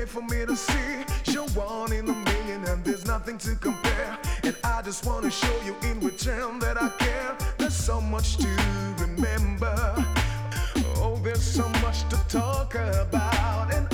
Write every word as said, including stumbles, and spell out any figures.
for me to see. You're one in a million and there's nothing to compare. And I just wanna show you in return that I care. There's so much to remember. Oh, there's so much to talk about. And